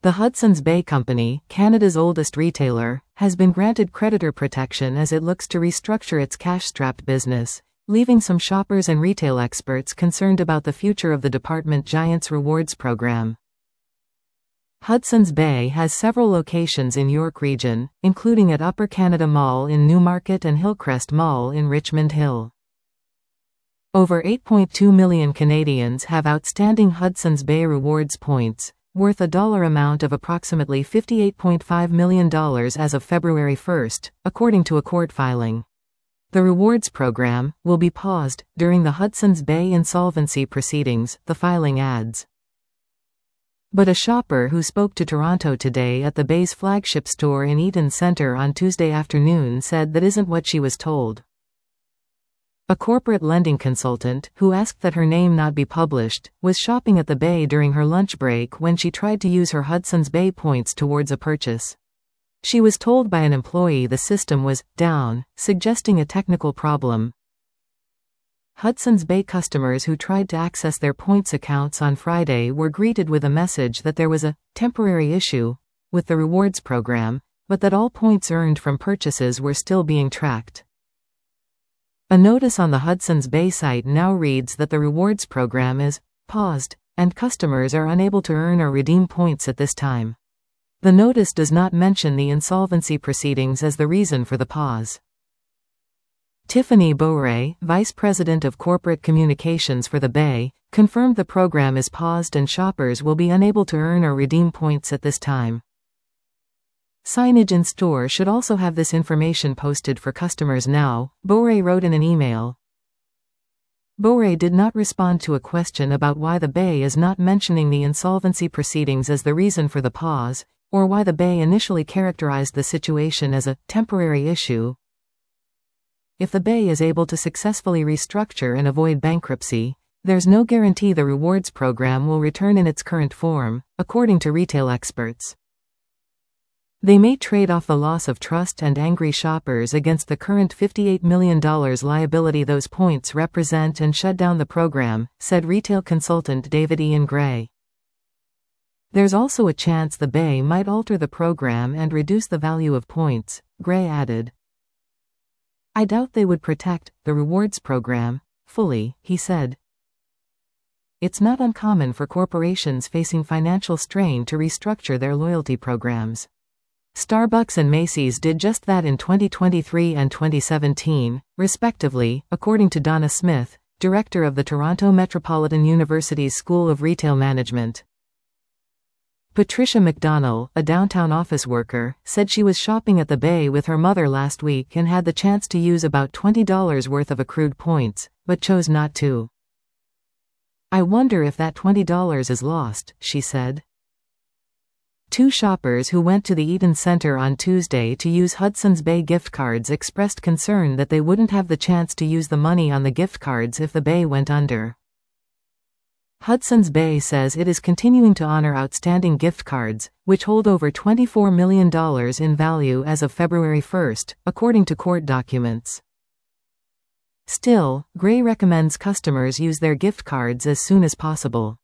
The Hudson's Bay Company, Canada's oldest retailer, has been granted creditor protection as it looks to restructure its cash-strapped business, leaving some shoppers and retail experts concerned about the future of the department giant's rewards program. Hudson's Bay has several locations in York Region, including at Upper Canada Mall in Newmarket and Hillcrest Mall in Richmond Hill. Over 8.2 million Canadians have outstanding Hudson's Bay Rewards points, worth a dollar amount of approximately $58.5 million as of February 1, according to a court filing. The rewards program will be paused during the Hudson's Bay insolvency proceedings, the filing adds. But a shopper who spoke to Toronto Today at the Bay's flagship store in Eaton Centre on Tuesday afternoon said that isn't what she was told. A corporate lending consultant, who asked that her name not be published, was shopping at the Bay during her lunch break when she tried to use her Hudson's Bay points towards a purchase. She was told by an employee the system was down, suggesting a technical problem. Hudson's Bay customers who tried to access their points accounts on Friday were greeted with a message that there was a temporary issue with the rewards program, but that all points earned from purchases were still being tracked. A notice on the Hudson's Bay site now reads that the rewards program is paused, and customers are unable to earn or redeem points at this time. The notice does not mention the insolvency proceedings as the reason for the pause. Tiffany Beauray, Vice President of Corporate Communications for the Bay, confirmed the program is paused and shoppers will be unable to earn or redeem points at this time. Signage in store should also have this information posted for customers now, Beauray wrote in an email. Beauray did not respond to a question about why the Bay is not mentioning the insolvency proceedings as the reason for the pause, or why the Bay initially characterized the situation as a temporary issue. If the Bay is able to successfully restructure and avoid bankruptcy, there's no guarantee the rewards program will return in its current form, according to retail experts. They may trade off the loss of trust and angry shoppers against the current $58 million liability those points represent and shut down the program, said retail consultant David Ian Gray. There's also a chance the Bay might alter the program and reduce the value of points, Gray added. I doubt they would protect the rewards program fully, he said. It's not uncommon for corporations facing financial strain to restructure their loyalty programs. Starbucks and Macy's did just that in 2023 and 2017, respectively, according to Donna Smith, director of the Toronto Metropolitan University's School of Retail Management. Patricia McDonnell, a downtown office worker, said she was shopping at the Bay with her mother last week and had the chance to use about $20 worth of accrued points, but chose not to. I wonder if that $20 is lost, she said. Two shoppers who went to the Eaton Centre on Tuesday to use Hudson's Bay gift cards expressed concern that they wouldn't have the chance to use the money on the gift cards if the Bay went under. Hudson's Bay says it is continuing to honor outstanding gift cards, which hold over $24 million in value as of February 1, according to court documents. Still, Gray recommends customers use their gift cards as soon as possible.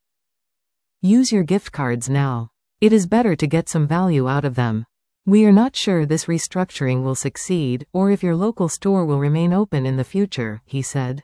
Use your gift cards now. It is better to get some value out of them. We are not sure this restructuring will succeed or if your local store will remain open in the future, he said.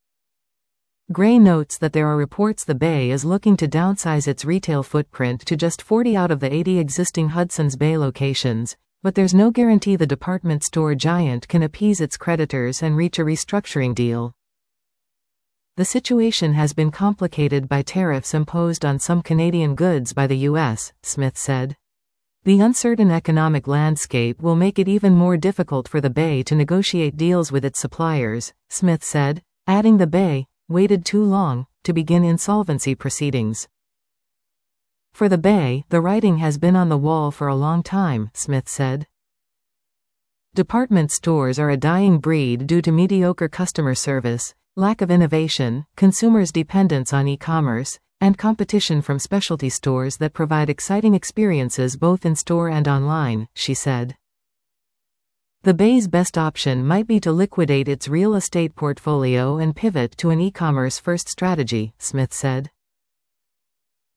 Gray notes that there are reports the Bay is looking to downsize its retail footprint to just 40 out of the 80 existing Hudson's Bay locations, but there's no guarantee the department store giant can appease its creditors and reach a restructuring deal. The situation has been complicated by tariffs imposed on some Canadian goods by the U.S., Smith said. The uncertain economic landscape will make it even more difficult for the Bay to negotiate deals with its suppliers, Smith said, adding the Bay waited too long to begin insolvency proceedings. For the Bay, the writing has been on the wall for a long time, Smith said. Department stores are a dying breed due to mediocre customer service, lack of innovation, consumers' dependence on e-commerce, and competition from specialty stores that provide exciting experiences both in store and online, she said. The Bay's best option might be to liquidate its real estate portfolio and pivot to an e-commerce first strategy, Smith said.